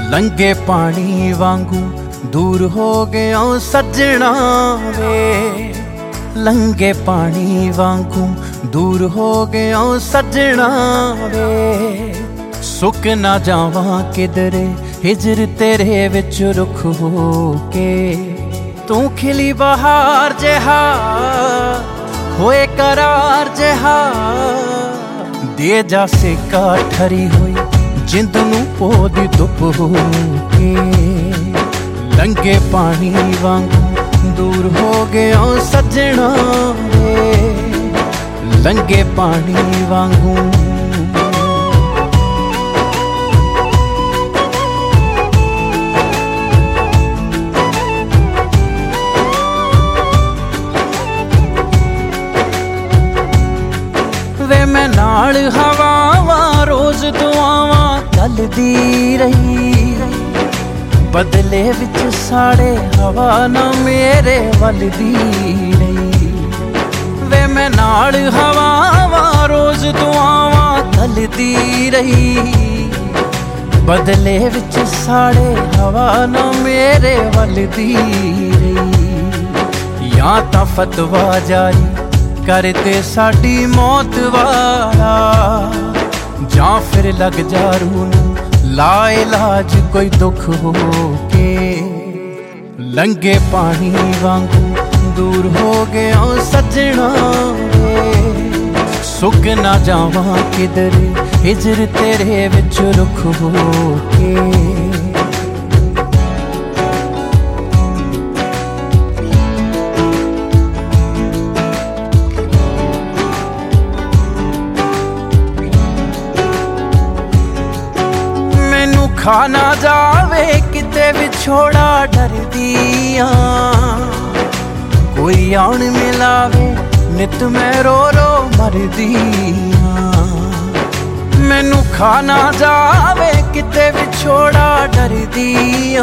लंघे पानी वांगू दूर हो गया सजना वे, लंघे पानी वांगू दूर हो गया सजना वे। सुक ना जावां किधरे हिजर तेरे विच रुख हो के, तू खिली बहार जहा होए करार जहा, दे जा सेका ठरी हुई जिंद नूं पोदी धुप हो के। लंघे पानी वांगू दूर हो गया सजना वे, लंघे पानी वांगू। वे मैं नाल हवावां रोज दुआवां गलदी रही, बदले विच साड़े हवा ना मेरे वलदी रही। वे मैं नाल हवावां रोज दुआवां गलदी रही, बदले विच साड़े हवा ना मेरे वलदी रही। या तां फतवा जारी करते साडी मौत वाला, जां फिर लग जा रूह ला इलाज कोई दुख हो के। लंघे पानी वांगू दूर हो गया सजना वे, सुक ना जावां किधरे हिजर तेरे विच रुख हो के। खा ना जावे किते विछोड़ा डरदियां, कोई आन मिलावे नित मैं रो रो मरदियां। मैनू खा ना जावे किते विछोड़ा डरदियां,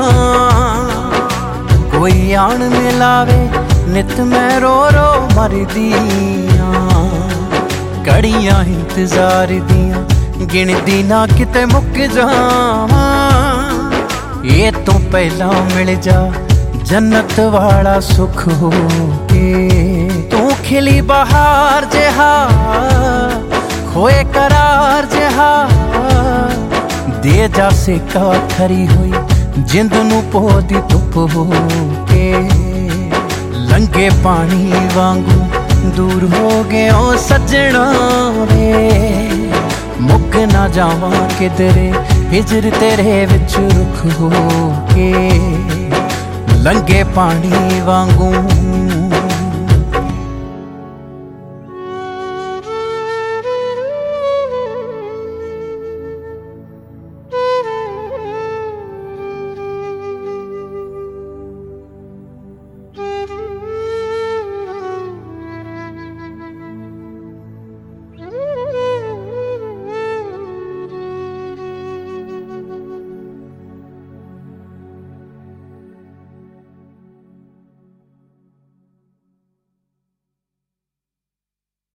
कोई आन मिलावे नित मैं रो रो मरदियां। घड़ियां इंतजार दियां गिनदी ना किते मुक जावां, ये तो पहला मिल जा जन्नत वाला सुख हो के। तू खिली बहार जहा खोए करार जहा, दे जा सेका ठरी हुई जिंद नूं पोदी धुप हो के। लंघे पानी वांगू दूर हो गया सजना वे, मुक ना जावां किधरे हिजर तेरे विच रुख हो के। लंघे पानी वांगू